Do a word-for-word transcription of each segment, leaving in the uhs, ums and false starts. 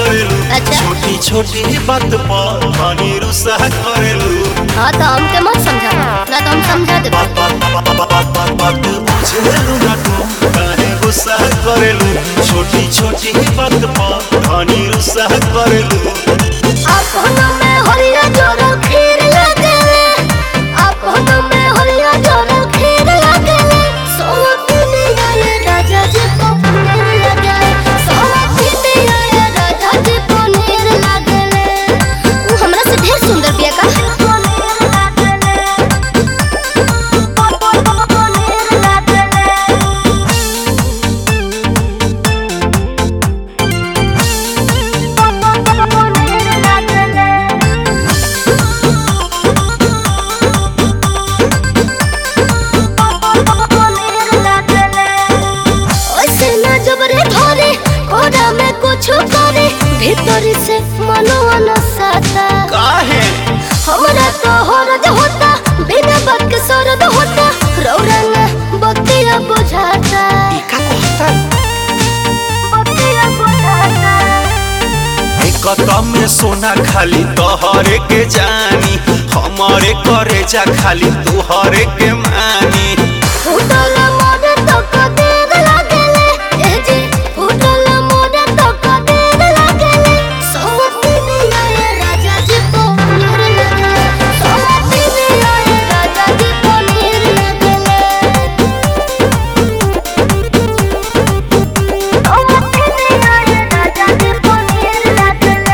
करेलू। अच्छा। छोटी छोटी बात पर पानी रुसा करेलू। हाँ तो हमके मत समझा ना तो हम समझा दे। बात बात बात बात बात बात बुझेलू ना तू काहे गुस्सा करेलू। छोटी छोटी बात पर पानी रुसा करेलू। अपनों में हरिया जोरो खीर लगेले, अपनों में हरिया जोरो खीर लगेले। सोवती आए राजा जी को पनीर लगेले, सोवती आए राजा जी को पनीर लगेले। वो हमरा से ढेर सुंदर बिया का। कुछ करे भीतर से मनवा न साता काहे हमरा तो हरद होता बिना बात के सरद होता। रौरा न बतिया बुझाता का कहता बतिया बुझाता। एक में सोना खाली तोहरे के जानी, हमारे करे जा खाली तोहरे के मानी। फुटल मोरे तो कदेर लागेले ए जी, फुटल मोरे तो कदेर लागेले। सोवती आए राजा जी को पनीर लगेले, सोवती आए राजा जी को पनीर लगेले, सोवती आए राजा जी को पनीर लगेले।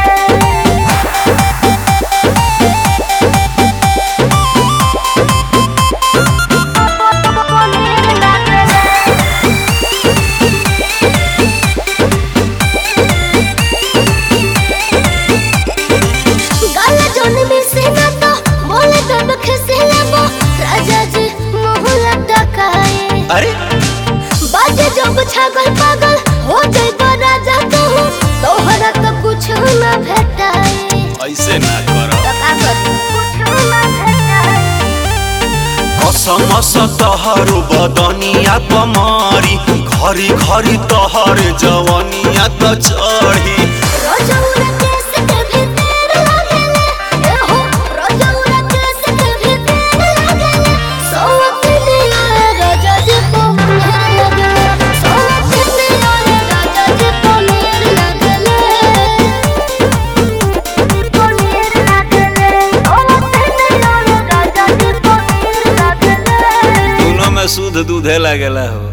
अरे बाजे जब छागल पागल हो जाए तो राजा कहूँ तोहरा तो कुछ न भेटाए। ऐसे ना करो तो का करी कुछ न भेटाए। कसम से तोहरो बदनिया कमारी, घरी घरी तोहर जवनिया तो चढ़ी। रोजौरा केस के भीतर लागेले, ए हो रोजौरा केस के भीतर लागेले। सोवती आए राजा जी को पनीर लगेले, सोवती आए राजा जी को पनीर लगेले, पनीर लगेले, सोवती आए राजा जी को पनीर लगेले। दोनों में शुद्ध दूधे लगेला हो।